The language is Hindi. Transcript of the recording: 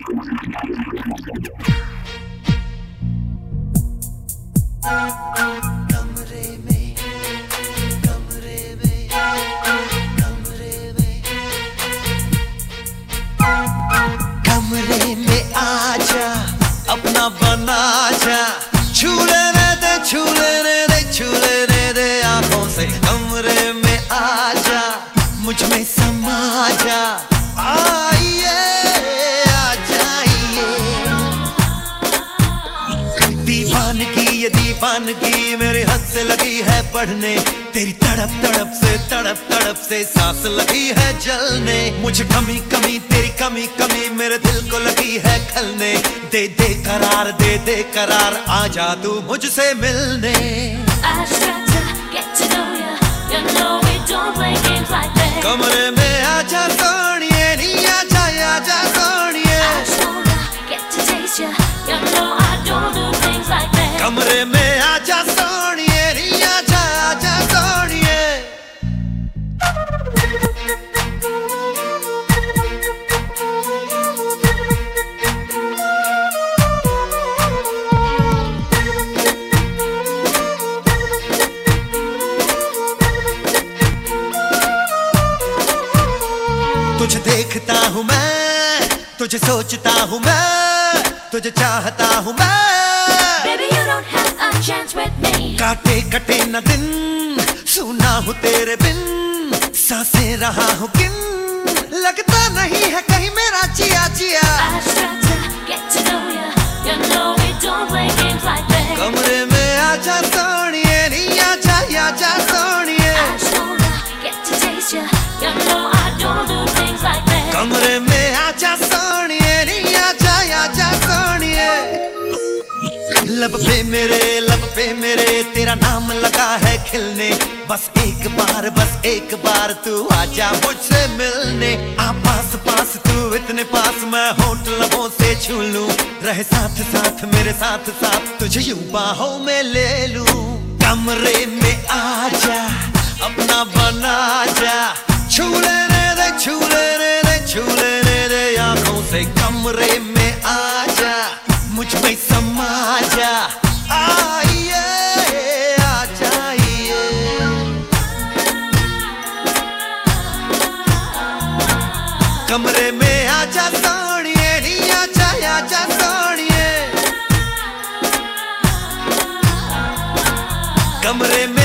कमरे में कमरे में कमरे में कमरे में आजा, अपना बना जा, छू लेने दे छू लेने दे छू लेने दे आंखों से। कमरे में आजा, मुझ में समा जा, आइए आ जाइए। दीवानगी ये दीवानगी मेरे हाथ से लगी है बढ़ने, तेरी तड़प तड़प से सांस लगी है जलने। मुझे कमी कमी तेरी कमी कमी मेरे दिल को लगी है खलने। दे दे करार आजा तू मुझसे मिलने। कमरे में आजा सोनिए, नी आजा आजा सोनिए। कमरे में आजा सोनिए, नी आजा आजा सोनिए। तुझे देखता हूँ मैं, तुझे सोचता हूँ मैं, तुझे चाहता हूँ मैं। Baby, you don't have a chance with me. काटे कटे न दिन, सुना हूँ तेरे बिन, सांसें रहा हूँ किन, लगता नहीं है कहीं मेरा जिया जिया। I just try to get to know ya. You know we don't play games like that. कमरे में आजा सोनिए, नी आजा आजा सोनिए। I just wanna get to taste ya. You know I don't do things like that. कमरे में आजा सोनिए, नी आजा आजा सोनिए। लब पे मेरे तेरा नाम लगा है खिलने। बस एक बार तू आजा मुझसे मिलने। आ पास पास तू इतने पास, मैं होंठ लबों से छू लूं। रहे साथ साथ मेरे साथ साथ, तुझे यूं बाहों में ले लूं। कमरे में आजा, अपना बना जा, छू लेने दे छू लेने दे छू लेने दे आंखों से। कमरे में आजा, मुझ में समा जा, आइए आ जाइए। कमरे में आजा सोनिए, नी आजा आजा सोनिए। कमरे में